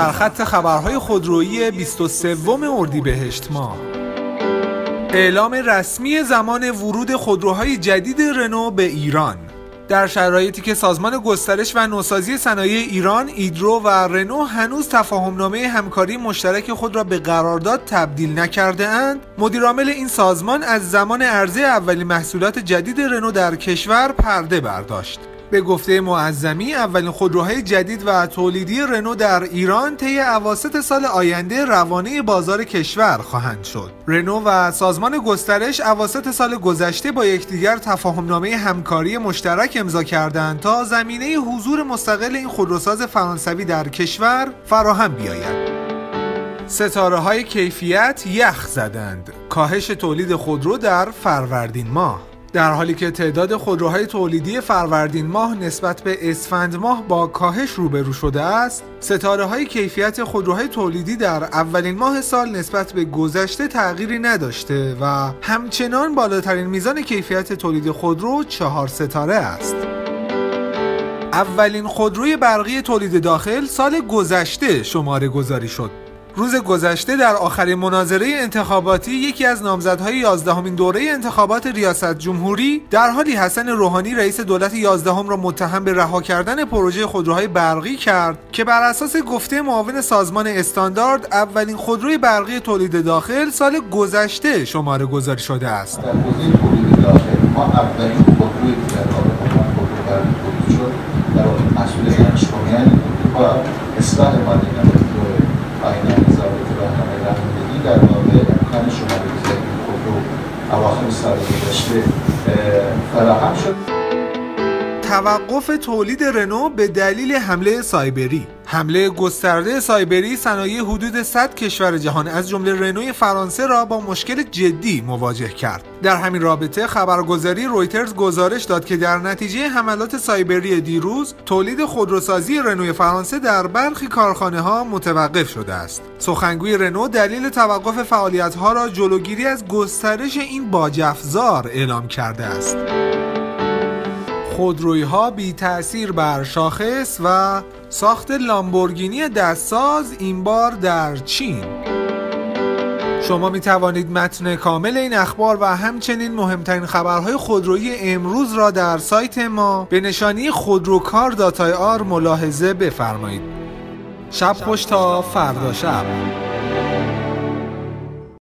سرخط خبرهای خودرویی 23 اردیبهشت ماه. اعلام رسمی زمان ورود خودروهای جدید رنو به ایران. در شرایطی که سازمان گسترش و نوسازی صنایع ایران ایدرو و رنو هنوز تفاهمنامه همکاری مشترک خود را به قرارداد تبدیل نکرده اند، مدیرعامل این سازمان از زمان عرضه اولین محصولات جدید رنو در کشور پرده برداشت. به گفته معظمی، اولین خودروهای جدید و تولیدی رنو در ایران طی اواسط سال آینده روانه بازار کشور خواهند شد. رنو و سازمان گسترش اواسط سال گذشته با یکدیگر تفاهمنامه همکاری مشترک امضا کردند تا زمینه حضور مستقل این خودروساز فرانسوی در کشور فراهم بیاید. ستاره‌های کیفیت یخ زدند. کاهش تولید خودرو در فروردین ماه. در حالی که تعداد خودروهای تولیدی فروردین ماه نسبت به اسفند ماه با کاهش روبرو شده است، ستاره‌های کیفیت خودروهای تولیدی در اولین ماه سال نسبت به گذشته تغییری نداشته و همچنان بالاترین میزان کیفیت تولید خودرو 4 ستاره است. اولین خودروی برقی تولید داخل سال گذشته شماره گذاری شد. روز گذشته در آخرین مناظره انتخاباتی یکی از نامزدهای 11مین دوره انتخابات ریاست جمهوری در حالی حسن روحانی رئیس دولت 11 را متهم به رها کردن پروژه خودروهای برقی کرد که بر اساس گفته معاون سازمان استاندارد اولین خودروی برقی تولید داخل سال گذشته شماره گذاری شده است. در حوزه تولید داخل ما اولین خودروی در خودرو برقی تولید شد در مسئول دانشگاهیان با اصلاح مالی در واقع امکان شماره گذاری خودرو اواخر سال گذشته فراهم شد. توقف تولید رنو به دلیل حمله سایبری. حمله گسترده سایبری صنایع حدود 100 کشور جهان از جمله رنوی فرانسه را با مشکل جدی مواجه کرد. در همین رابطه خبرگزاری رویترز گزارش داد که در نتیجه حملات سایبری دیروز تولید خودروسازی رنوی فرانسه در برخی کارخانه‌ها متوقف شده است. سخنگوی رنو دلیل توقف فعالیت‌ها را جلوگیری از گسترش این باج‌افزار اعلام کرده است. خودروی‌ها بی تأثیر بر شاخص و ساخت لامبورگینی دستساز این بار در چین. شما می توانید متن کامل این اخبار و همچنین مهمترین خبرهای خودرویی امروز را در سایت ما به نشانی خودروکار.ir ملاحظه بفرمایید. شب خوش تا فردا شب.